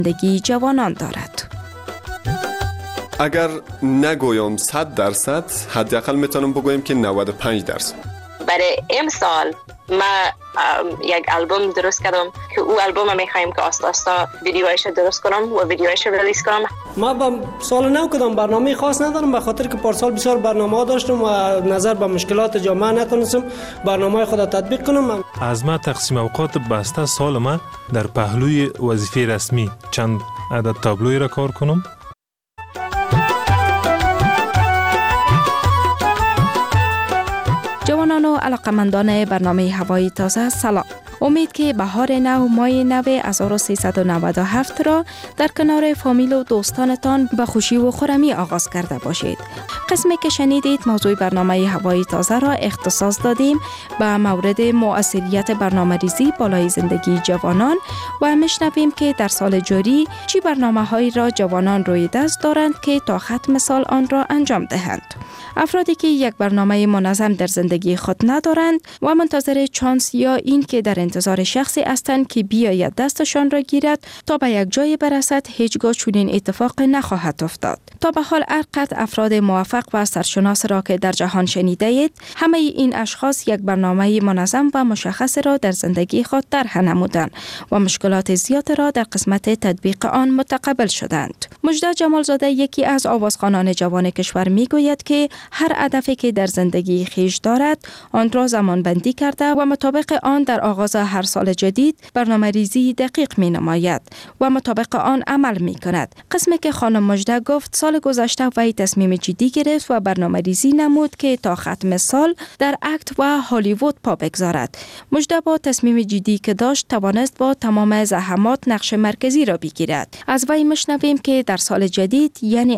زندگی جوانان دارد. اگر نگویم 100%، حداقل میتونم بگویم که 95%. برای امسال ما یک البوم درست کردم که او البوم میخوایم که آستا ویدیوهایش درست کنم و ویدیوهایش ریلیز کنم. ما با سال نو کدام برنامه خاص ندارم، به خاطر که پارسال بسیار برنامه داشتم و نظر به مشکلات جامعه نتونستم برنامه خود تطبیق کنم. از ما تقسیم اوقات بسته سال ما در پهلوی وظیفه رسمی چند عدد تابلوی را کار کنم. جوانان و علاقمندان برنامه هوای تازه سلام. امید که بهار نو ماه نو 1397 را در کنار فامیل و دوستانتان به خوشی و خرمی آغاز کرده باشید. قسمی که شنیدید موضوع برنامه هوای تازه را اختصاص دادیم به مورد مؤثریت برنامه‌ریزی بالای زندگی جوانان و میشنویم که در سال جاری چی برنامه‌هایی را جوانان روی دست دارند که تا ختم سال آن را انجام دهند. افرادی که یک برنامه منظم در زندگی خود ندارند و منتظر چانس یا این که در انتظار شخصی هستند که بیاید دستشان را گیرد تا به یک جای برسد، هیچگاه چنین اتفاق نخواهد افتاد. تا به حال هرقدر افراد موفق و سرشناس را که در جهان شنیده اید، همه این اشخاص یک برنامه منظم و مشخص را در زندگی خود طرح نمودند و مشکلات زیاد را در قسمت تطبیق آن متقبل شدند. مجده جمالزاده، یکی از آوازخوانان جوان کشور، میگوید که هر هدفی که در زندگی خویش دارد آن را زمان بندی کرده و مطابق آن در آغاز هر سال جدید برنامه ریزی دقیق می نماید و مطابق آن عمل می کند. قسمی که خانم مجده گفت سال گذشته وی تصمیم جدی گرفت و برنامه ریزی نمود که تا ختم سال در اکت و هالیوود پا بگذارد. مجده با تصمیم جدی که داشت توانست با تمام زحمات نقش مرکزی را بگیرد. از وی مشنویم که در سال جدید یعنی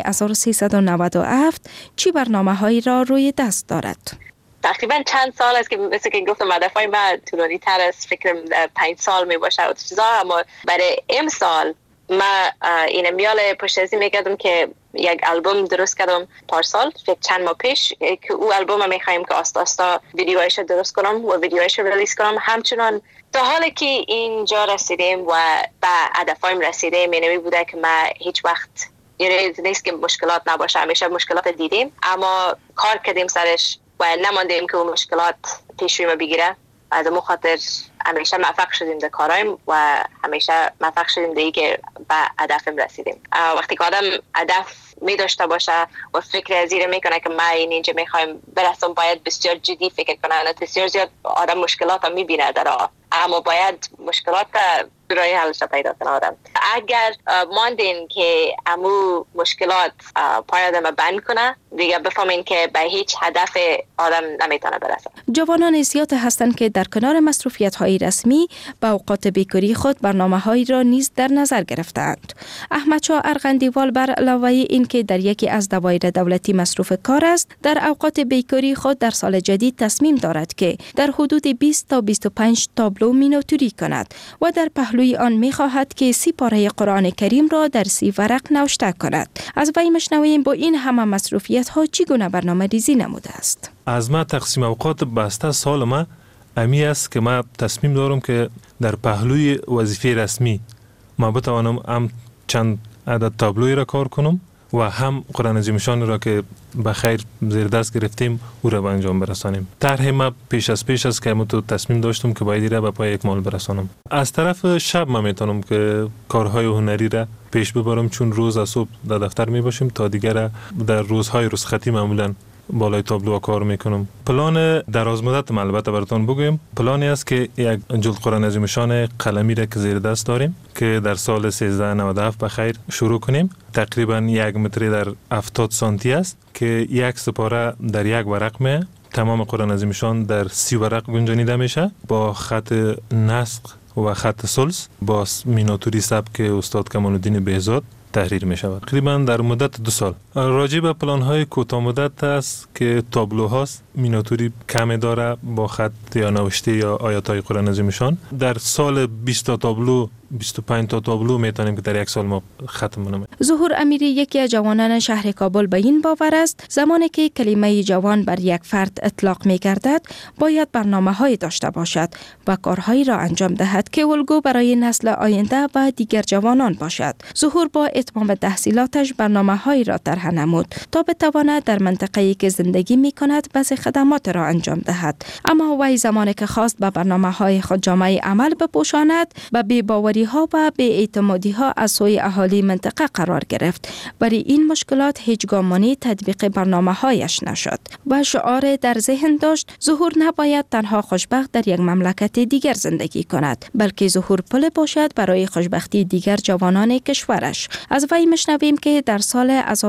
1397 چی برنامه‌هایی را روی دست دارد. تقریبا چند سال است که مثل که گفتم هدفهای من طولانی تر از فکرم 5 سال می باشه و چیزا، اما برای امسال من این میال پشت ازی میکردم که یک البوم درست کردم پارسال چند ماه پیش که او البوم میخوایم که آستا ویدیوهایش درست کنم و ویدیوهایش ریلیز کنم. همچنان تا حالی که اینجا رسیدیم و به هدفهایم رسیدیم، اینمی بوده که من هیچ وقت نیست که مشکلات نباشه، همیشه مشکلات دیدیم اما کار کردیم سرش و نماندیم که اون مشکلات پیش روی ما بگیره. از اون خاطر همیشه موفق شدیم در کارایم و همیشه موفق شدیم در که به هدفم رسیدیم. وقتی که آدم هدف می داشته باشه و فکر از این میکنه که ما اینجا میخوایم برسم، باید بسیار جدی فکر کنه. بسیار زیاد آدم مشکلات رو میبینه در راه، اما باید مشکلات رای حلش پیدا کنه آدم. اگر ماندین که امو مشکلات پای آدم بند کنه، دیگه بفهمین که به هیچ هدف آدم نمیتونه برسه. جوانان زیاد هستند که در کنار مصروفیت‌های رسمی به اوقات بیکاری خود برنامه‌هایی را نیز در نظر گرفتند. احمدشاه ارغندیوال بر علاوه این که در یکی از دوایر دولتی مصروف کار است، در اوقات بیکاری خود در سال جدید تصمیم دارد که در حدود 20 تا 25 تابلو مینیاتوری کند و در پهلوی آن می‌خواهد که 30 پاره قرآن کریم را در 30 ورق نوشته کند. از وی مشنویم با این همه مصروفیت‌ها چگونه برنامه‌ریزی نموده است. از ما تقسیم اوقات بسته سال ما امی است که ما تصمیم دارم که در پهلوی وظیفه رسمی ما بتوانم هم چند عدد تابلوی را کار کنم و هم قرآن عظیمشان را که بخیر زیر دست گرفتیم او را به انجام برسانیم. طرح ما پیش از که من تو تصمیم داشتم که باید را به پای اکمال برسانم. از طرف شب ما میتونم که کارهای هنری را پیش ببرم، چون روز از صبح در دفتر می باشیم تا دیگر در روزهای رخصتی معمولا بالای تابلو کار میکنم. پلان دراز مدت البته براتون بگویم، پلانی است که یک جلد قرآن عظیمشان قلمی را که زیر دست داریم که در سال 1397 بخیر شروع کنیم. تقریبا 1 متر در 70 سانتی است که یک سپاره در یک ورق می، تمام قرآن عظیمشان در 30 ورق گنجانیده میشه با خط نسخ و خط ثلث با مینیاتوری سبک استاد کمال الدین بهزاد تحریر می شود. تقریبا در مدت 2 سال. راجع به پلان های کوتاه مدت است که تابلو هاست، مینیاتوری کم داره با خط یا نوشته یا آیات های قرآن عظیمشان. در سال 20 تابلو 25 تا تابلو میتونیم که در یک سال ما ختم کنیم. ظهور امیری یکی از جوانان شهر کابل به این باور است زمانی که کلمه جوان بر یک فرد اطلاق می گردد باید برنامه‌های داشته باشد و کارهایی را انجام دهد که الگو برای نسل آینده و دیگر جوانان باشد. ظهور با اتمام تحصیلاتش برنامه‌هایی را طرح نمود تا بتواند در منطقه‌ای که زندگی می‌کند بعضی خدمات را انجام دهد، اما وی زمانی که خواست به برنامه‌های خود جامعه عمل بپوشاند و بی‌باوری‌ها و بی‌اعتمادی‌ها از سوی اهالی منطقه قرار گرفت. برای این مشکلات هیچ گامانی تطبیق برنامه‌هایش نشد و شعار در ذهن داشت ظهور نباید تنها خوشبخت در یک مملکت دیگر زندگی کند، بلکه ظهور پل باشد برای خوشبختی دیگر جوانان کشورش. از وی میشنویم که در سال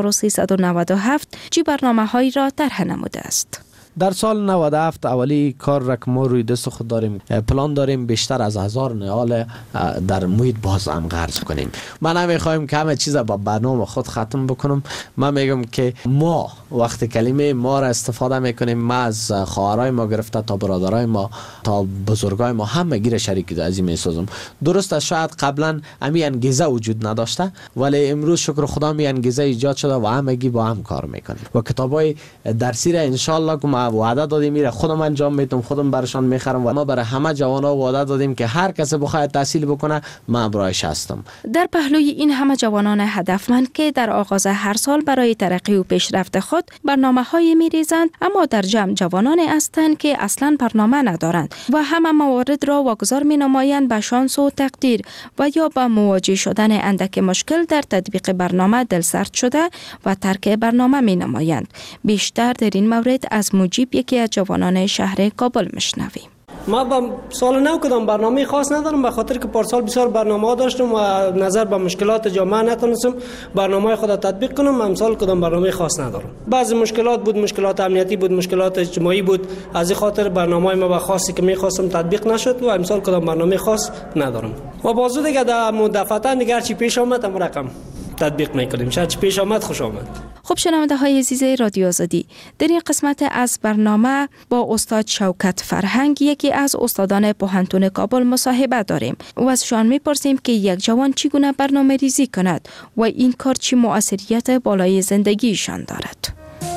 1397 چه برنامه‌هایی را طرح نموده است. در سال 97 اولی کار را که ما روی دست خود داریم پلان داریم بیشتر از 1000 ریال در محیط باز هم قرض کنیم. من نمیخوایم که همه چیز با برنامه خود ختم بکنم. من میگم که ما وقت کلمه ما را استفاده میکنیم، ما از خواهرای ما گرفته تا برادرای ما تا بزرگای ما همه گیر شریک از این میسازم. درست است شاید قبلا امی انگیزه وجود نداشته، ولی امروز شکر خدا می انگیزه ایجاد شده و همگی با هم کار میکنیم و کتابای درسی را ان شاء الله که وعده دادیم میره خودم انجام میدم، خودم برشان میخرم و ما برای همه جوانا وعده دادیم که هر کس بخواد تحصیل بکنه من برایش هستم. در پهلوی این همه جوانان هدفمند که در آغاز هر سال برای ترقی و پیشرفت خود برنامه‌های میریزند، اما در جمع جوانان هستند که اصلا برنامه ندارند و همه موارد را واگذار مینمایند به شانس و تقدیر و یا به مواجه شدن اندک مشکل در تطبیق برنامه دلسرد شده و ترک برنامه مینمایند. بیشتر در این مورد از مجیب یکی از جوانان شهر کابل میشنویم. ما با سال نو کدام برنامه خاص ندارم، به خاطر که پارسال بسیار برنامه‌ها داشتم و نظر به مشکلات جامعه نتونستم برنامه خود تطبیق کنم. امسال کدام برنامه خاص ندارم. بعضی مشکلات بود، مشکلات امنیتی بود، مشکلات اجتماعی بود، از این خاطر برنامه ما به خاصی که می‌خواستم تطبیق نشد و امسال کدام برنامه خاص ندارم. و بازو دیگه در مدافعتا دیگر چی پیش آمد هم رقم تطبیق می‌کنیم. شاید چی پیش آمد خوش آمد. خب شنونده های عزیز رادیو آزادی، در این قسمت از برنامه با استاد شوکت فرهنگ یکی از استادان پوهنتون کابل مصاحبه داریم و از شان میپرسیم که یک جوان چگونه برنامه ریزی کند و این کار چه مؤثریت بالای زندگیشان دارد.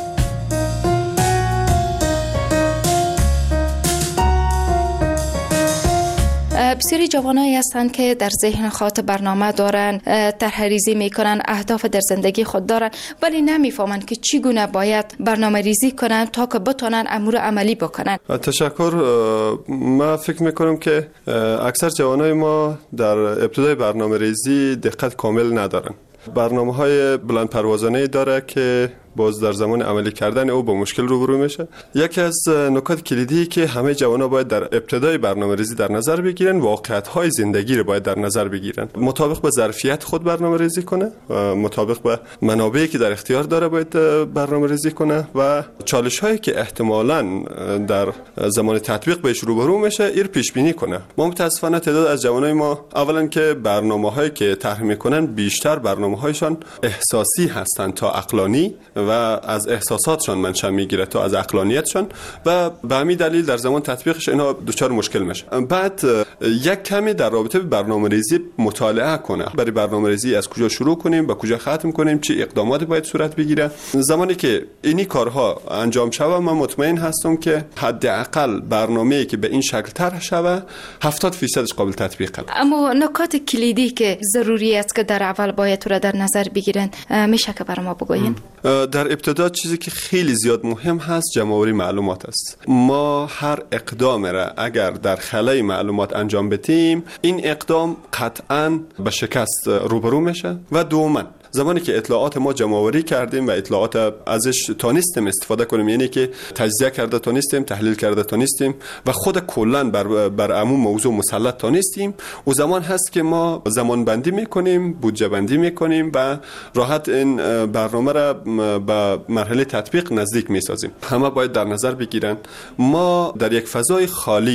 بسیاری جوانایی هستند که در ذهن خود برنامه دارن، طرح‌ریزی میکنن، اهداف در زندگی خود دارن، ولی نمیفهمند که چگونه باید برنامه ریزی کنن تا که بتونن امور عملی بکنن. تشکر. من فکر میکنم که اکثر جوانای ما در ابتدای برنامه ریزی دقت کامل ندارن. برنامه‌های بلند پروازانه داره که باز در زمان عملی کردن او با مشکل روبرو میشه. یکی از نکات کلیدی که همه جوانا باید در ابتدای برنامه‌ریزی در نظر بگیرن، واقعیت‌های زندگی رو باید در نظر بگیرن. مطابق به ظرفیت خود برنامه‌ریزی کنه، مطابق به منابعی که در اختیار داره باید برنامه‌ریزی کنه و چالش‌هایی که احتمالاً در زمان تطبیق بهش روبرو میشه ایر پیش بینی کنه. ما متأسفانه تعداد از جوانای ما اولاً که برنامه‌هایی که طرح میکنن بیشتر برنامه‌هایشان احساسی هستند تا عقلانی و از احساساتشان منشأ میگیره تا از عقلانیتشان و به همین دلیل در زمان تطبیقش اینا دچار مشکل میشه. بعد یک کمی در رابطه با برنامه‌ریزی مطالعه کنه. برای برنامه‌ریزی از کجا شروع کنیم، به کجا ختم کنیم، چه اقداماتی باید صورت بگیره. زمانی که اینی کارها انجام شوه من مطمئن هستم که حداقل برنامه‌ای که به این شکل طرح شوه 70% قابل تطبیقه. اما نکات کلیدی که ضروری است که در اول باید تو را در نظر بگیرن میشه که برای ما بگوین؟ در ابتدا چیزی که خیلی زیاد مهم هست جمع‌آوری معلومات است. ما هر اقدام را اگر در خلای معلومات انجام بدیم این اقدام قطعاً به شکست روبرو میشه و دوما زمانی که اطلاعات ما جمع‌آوری کردیم و اطلاعات ازش تانستیم استفاده کنیم، یعنی که تجزیه کرده تانستیم، تحلیل کرده تانستیم و خود کلاً بر عموم موضوع مسلط تانستیم، و زمان هست که ما زمان بندی میکنیم، بودجه بندی میکنیم و راحت این برنامه را به مرحله تطبیق نزدیک میسازیم. همه باید در نظر بگیرن ما در یک فضای خالی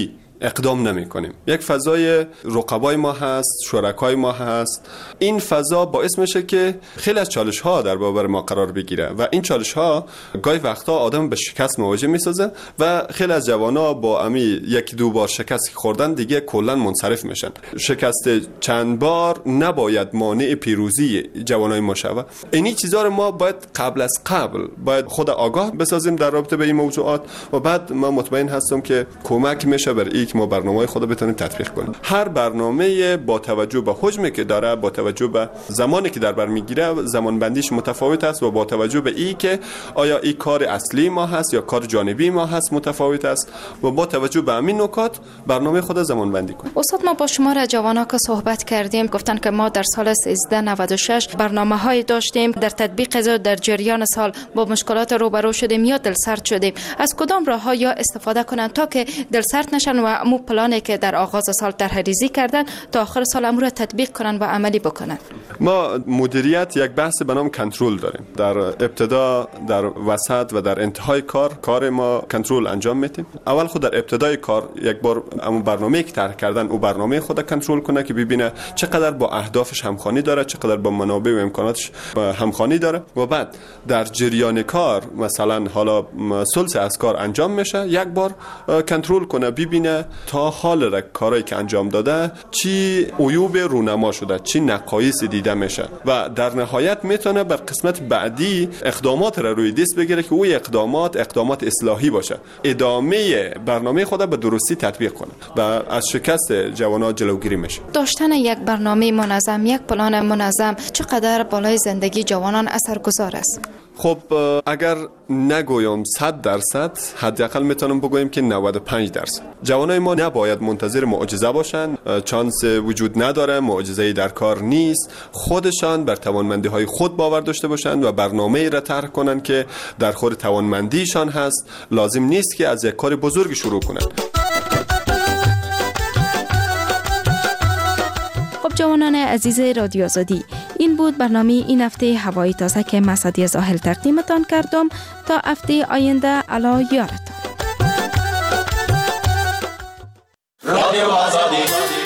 اقدام نمی کنیم. یک فضای رقبای ما هست، شرکای ما هست. این فضا باعث میشه که خیلی از چالش ها در برابر ما قرار بگیره و این چالش ها گاهی وقتا آدم به شکست مواجه میسازه و خیلی از جوانا با امی یک دو بار شکست خوردن دیگه کلا منصرف میشن. شکست چند بار نباید مانع پیروزی جوانای ما شود. اینی چیزا رو ما باید قبل از قبل باید خود آگاه بسازیم در رابطه به این موضوعات و بعد من مطمئن هستم که کمک میشه برای اینکه ما برنامه‌های خود بتونیم تطبیق کنیم. هر برنامه با توجه به حجمی که داره، با توجه به زمانی که در بر میگیره، زمان بندیش متفاوت است و با توجه به این که آیا این کار اصلی ما هست یا کار جانبی ما هست متفاوت است و با توجه به همین نکات برنامه خود زمان بندی کنیم. استاد، ما با شمار جوانا که صحبت کردیم گفتن که ما در سال 1396 برنامه‌های داشتیم، در تطبیق در جریان سال با مشکلات روبرو شدیم یا دلسرد شدیم. از کدام راه‌ها یا استفاده کنن تا که دلسرد نشن و امو پلانی که در آغاز سال طرح‌ریزی کردن تا آخر سال امور تطبیق کنن و عملی بکنن؟ ما مدیریت یک بحث به نام کنترل داریم. در ابتدا، در وسط و در انتهای کار ما کنترل انجام میدیم. اول خود در ابتدای کار یک بار امو برنامه‌ای که طرح کردن او برنامه خود کنترل کنه که ببینه چقدر با اهدافش همخوانی داره، چقدر با منابع و امکاناتش همخوانی داره و بعد در جریان کار مثلا حالا ثلث از کار انجام میشه، یک بار کنترل کنه ببینه تا حال کارایی که انجام داده چی عیوب رونما شده، چی نقایص دیده میشه و در نهایت میتونه بر قسمت بعدی اقدامات را روی دست بگیره که او اقدامات اصلاحی باشه، ادامه برنامه خود به درستی تطبیق کنه و از شکست جوانان جلوگیری میشه. داشتن یک برنامه منظم، یک پلان منظم چقدر بالای زندگی جوانان اثرگذار است؟ خب اگر نگویم 100%، حداقل میتونم بگویم که 95%. جوانای ما نباید منتظر معجزه باشن. چانس وجود نداره، معجزه‌ای در کار نیست. خودشان بر توانمندی‌های خود باور داشته باشند و برنامه‌ای را طرح کنند که در خور توانمندیشان هست. لازم نیست که از یک کار بزرگ شروع کنند. جوانان عزیز رادیو آزادی، این بود برنامه این هفته هوای تازه که من سعدیه زاهل تقدیمتان کردم. تا هفته آینده، الله یارتان. رادیو آزادی.